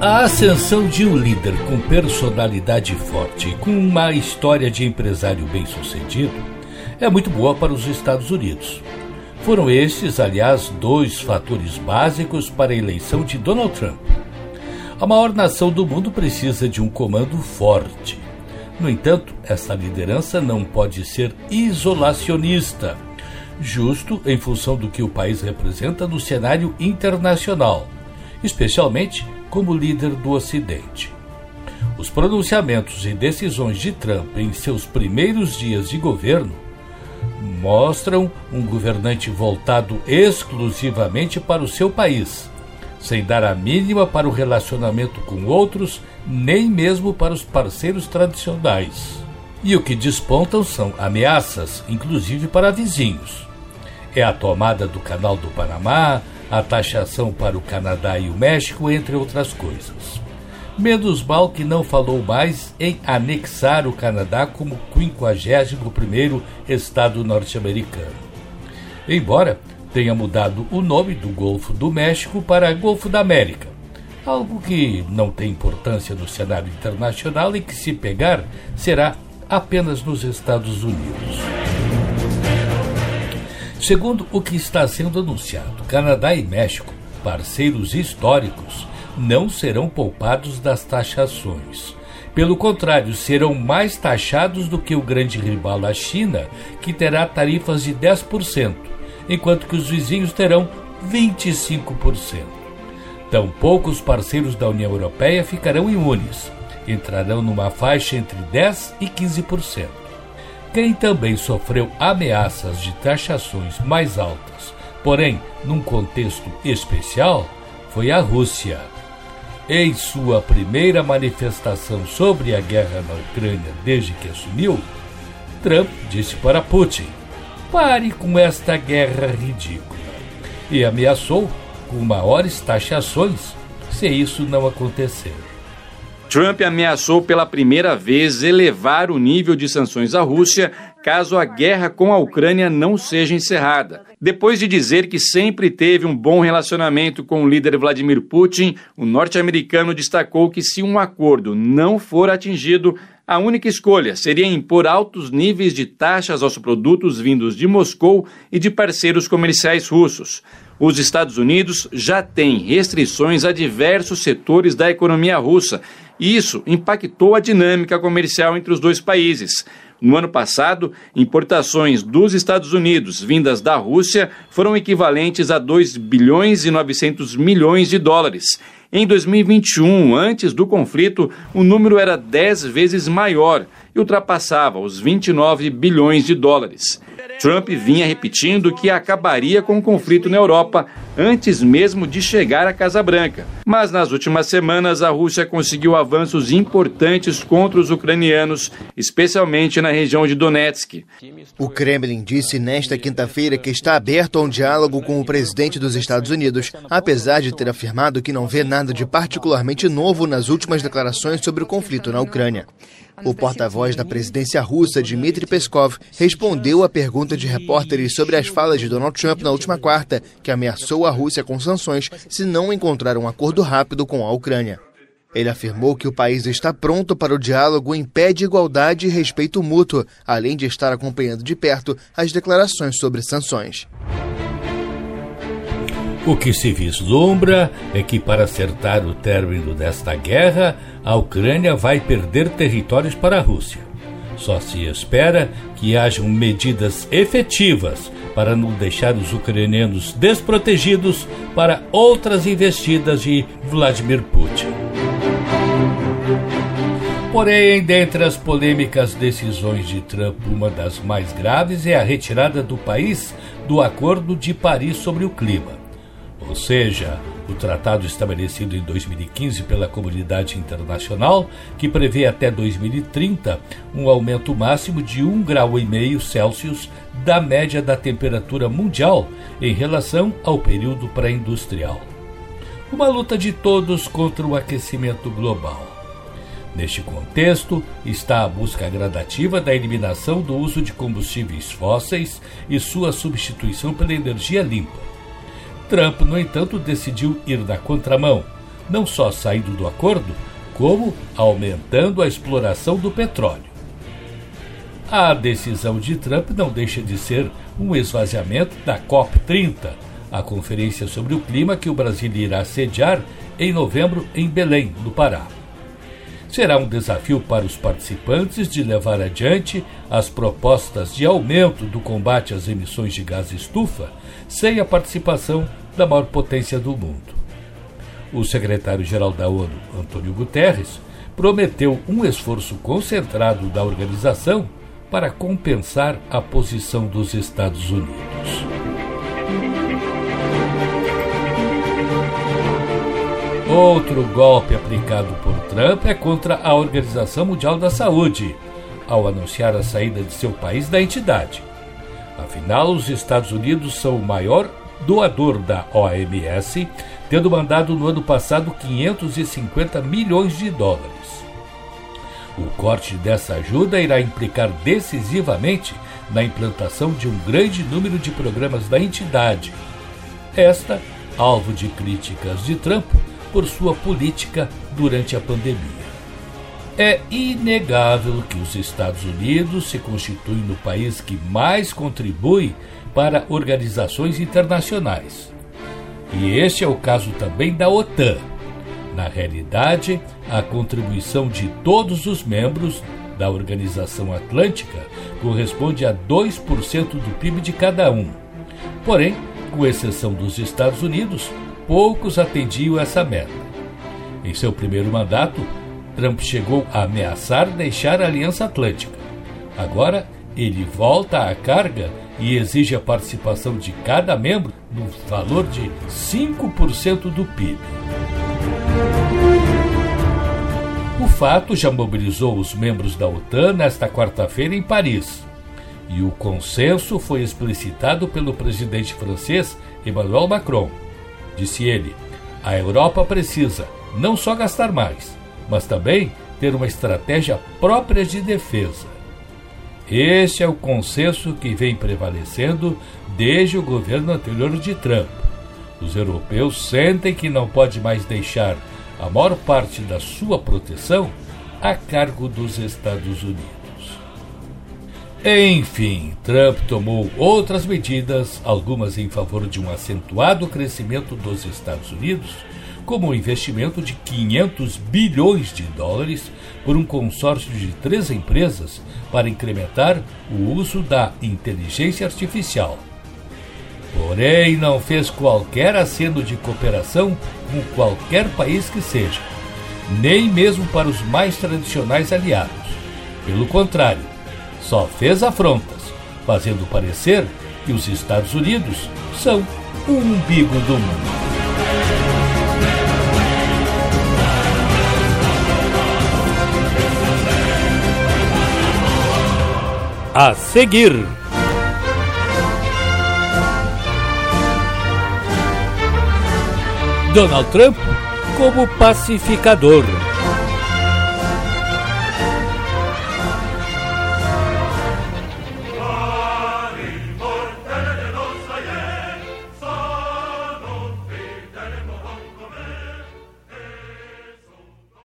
A ascensão de um líder com personalidade forte e com uma história de empresário bem-sucedido é muito boa para os Estados Unidos. Foram estes, aliás, dois fatores básicos para a eleição de Donald Trump. A maior nação do mundo precisa de um comando forte. No entanto, essa liderança não pode ser isolacionista, justo em função do que o país representa no cenário internacional, especialmente como líder do Ocidente. Os pronunciamentos e decisões de Trump em seus primeiros dias de governo mostram um governante voltado exclusivamente para o seu país, sem dar a mínima para o relacionamento com outros, nem mesmo para os parceiros tradicionais. E o que despontam são ameaças, inclusive para vizinhos. É a tomada do Canal do Panamá, a taxação para o Canadá e o México, entre outras coisas. Menos mal que não falou mais em anexar o Canadá como 51º estado norte-americano. Embora tenha mudado o nome do Golfo do México para Golfo da América, algo que não tem importância no cenário internacional e que, se pegar, será apenas nos Estados Unidos. Segundo o que está sendo anunciado, Canadá e México, parceiros históricos, não serão poupados das taxações. Pelo contrário, serão mais taxados do que o grande rival, a China, que terá tarifas de 10%, enquanto que os vizinhos terão 25%. Tampouco os parceiros da União Europeia ficarão imunes. Entrarão numa faixa entre 10% e 15%. Quem também sofreu ameaças de taxações mais altas, porém num contexto especial, foi a Rússia. Em sua primeira manifestação sobre a guerra na Ucrânia desde que assumiu, Trump disse para Putin: "Pare com esta guerra ridícula", e ameaçou com maiores taxações se isso não acontecer. Trump ameaçou pela primeira vez elevar o nível de sanções à Rússia caso a guerra com a Ucrânia não seja encerrada. Depois de dizer que sempre teve um bom relacionamento com o líder Vladimir Putin, o norte-americano destacou que, se um acordo não for atingido, a única escolha seria impor altos níveis de taxas aos produtos vindos de Moscou e de parceiros comerciais russos. Os Estados Unidos já têm restrições a diversos setores da economia russa, e isso impactou a dinâmica comercial entre os dois países. No ano passado, importações dos Estados Unidos vindas da Rússia foram equivalentes a 2 bilhões e 900 milhões de dólares. Em 2021, antes do conflito, o número era 10 vezes maior e ultrapassava os 29 bilhões de dólares. Trump vinha repetindo que acabaria com o conflito na Europa antes mesmo de chegar à Casa Branca. Mas nas últimas semanas, a Rússia conseguiu avanços importantes contra os ucranianos, especialmente na região de Donetsk. O Kremlin disse nesta quinta-feira que está aberto a um diálogo com o presidente dos Estados Unidos, apesar de ter afirmado que não vê nada de particularmente novo nas últimas declarações sobre o conflito na Ucrânia. O porta-voz da presidência russa, Dmitry Peskov, respondeu à pergunta de repórteres sobre as falas de Donald Trump na última quarta, que ameaçou a Rússia com sanções se não encontrar um acordo rápido com a Ucrânia. Ele afirmou que o país está pronto para o diálogo em pé de igualdade e respeito mútuo, além de estar acompanhando de perto as declarações sobre sanções. O que se vislumbra é que, para acertar o término desta guerra, a Ucrânia vai perder territórios para a Rússia. Só se espera que hajam medidas efetivas para não deixar os ucranianos desprotegidos para outras investidas de Vladimir Putin. Porém, dentre as polêmicas decisões de Trump, uma das mais graves é a retirada do país do Acordo de Paris sobre o Clima. Ou seja, o tratado estabelecido em 2015 pela comunidade internacional, que prevê até 2030 um aumento máximo de 1,5 graus Celsius da média da temperatura mundial em relação ao período pré-industrial. Uma luta de todos contra o aquecimento global. Neste contexto, está a busca gradativa da eliminação do uso de combustíveis fósseis e sua substituição pela energia limpa. Trump, no entanto, decidiu ir na contramão, não só saindo do acordo, como aumentando a exploração do petróleo. A decisão de Trump não deixa de ser um esvaziamento da COP30, a conferência sobre o clima que o Brasil irá sediar em novembro em Belém, no Pará. Será um desafio para os participantes de levar adiante as propostas de aumento do combate às emissões de gás estufa sem a participação da maior potência do mundo. O secretário-geral da ONU, Antônio Guterres, prometeu um esforço concentrado da organização para compensar a posição dos Estados Unidos. Outro golpe aplicado por Trump é contra a Organização Mundial da Saúde, ao anunciar a saída de seu país da entidade. Afinal, os Estados Unidos são o maior doador da OMS, tendo mandado no ano passado 550 milhões de dólares. O corte dessa ajuda irá implicar decisivamente na implantação de um grande número de programas da entidade. Esta, alvo de críticas de Trump por sua política durante a pandemia. É inegável que os Estados Unidos se constituem no país que mais contribui para organizações internacionais. E este é o caso também da OTAN. Na realidade, a contribuição de todos os membros da Organização Atlântica corresponde a 2% do PIB de cada um. Porém, com exceção dos Estados Unidos, poucos atendiam essa meta. Em seu primeiro mandato, Trump chegou a ameaçar deixar a Aliança Atlântica. Agora, ele volta à carga e exige a participação de cada membro no valor de 5% do PIB. O fato já mobilizou os membros da OTAN nesta quarta-feira em Paris. E o consenso foi explicitado pelo presidente francês Emmanuel Macron. Disse ele, a Europa precisa não só gastar mais, mas também ter uma estratégia própria de defesa. Este é o consenso que vem prevalecendo desde o governo anterior de Trump. Os europeus sentem que não pode mais deixar a maior parte da sua proteção a cargo dos Estados Unidos. Enfim, Trump tomou outras medidas, algumas em favor de um acentuado crescimento dos Estados Unidos, como o investimento de 500 bilhões de dólares por um consórcio de 3 empresas para incrementar o uso da inteligência artificial. Porém, não fez qualquer aceno de cooperação com qualquer país que seja, nem mesmo para os mais tradicionais aliados. Pelo contrário, só fez afrontas, fazendo parecer que os Estados Unidos são o umbigo do mundo. A seguir, Donald Trump como pacificador.